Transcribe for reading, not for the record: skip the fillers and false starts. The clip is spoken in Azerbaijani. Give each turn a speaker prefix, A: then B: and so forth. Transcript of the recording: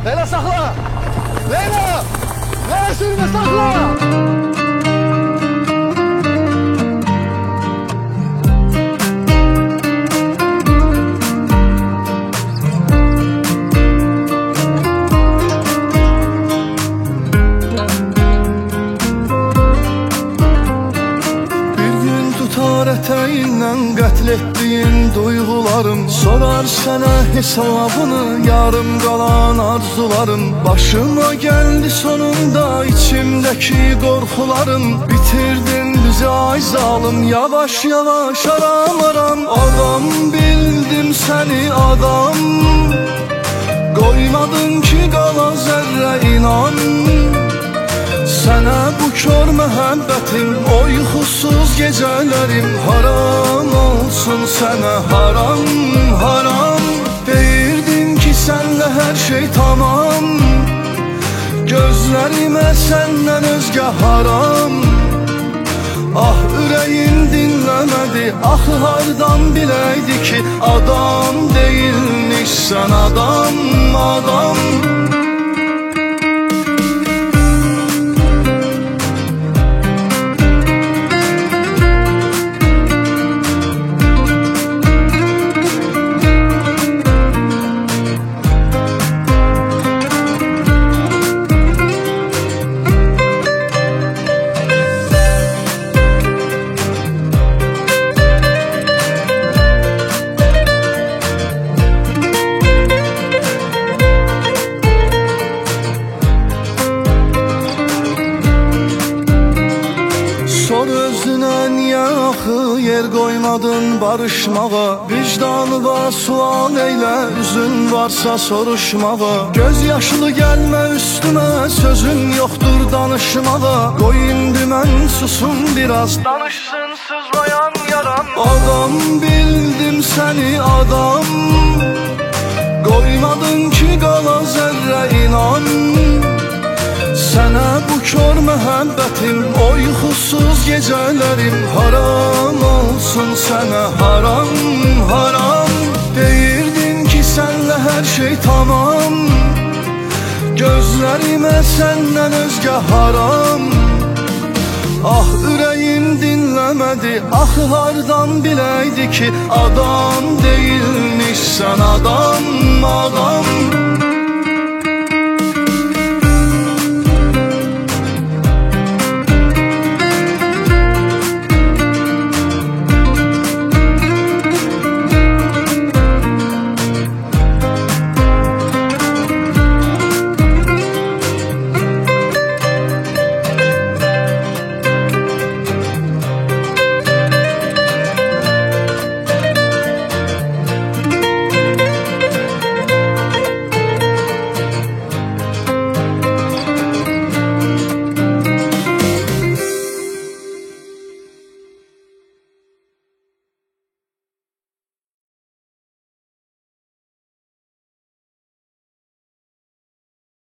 A: Leyla sakla! Leyla! Leyla sürme sakla!
B: Eteğinlə qətl etdiyin duyğularım sorar sənə hesabını, yarım qalan arzularım. Başıma gəldi sonunda içimdəki qorxularım. Bitirdin bizi ay zalım, yavaş yavaş aram aram. Adam bildim səni adam, qoymadın ki qala zərrə inan. Sənə bu kör məhəbbətim, o yuxusuz gecələrim haram olsun sənə, haram, haram. Deyirdin ki sənlə hər şey tamam, gözlərimə səndən özgə haram. Ah ürəyim dinləmədi, axı hardan biləydi ki adam deyilmiş sən adam, adam. Sor özünə niyə axı yer qoymadın barışmağa, vicdanına sual eylə, üzün varsa soruşmağa. Göz yaşlı gəlmə üstümə, sözün yoxdur danışmağa. Qoy indi mən susum biraz, danışsın sızlayan yaram. Adam bildim səni adam, qoymadın ki qala zərrə inan. Sənə bu kör məhəbbətim, o yuxusuz gecələrim haram olsun sənə, haram, haram. Deyirdin ki sənlə hər şey tamam, gözlərimə səndən özgə haram. Ah ürəyim dinləmədi, axı hardan biləydi ki adam deyilmiş sən adam, adam.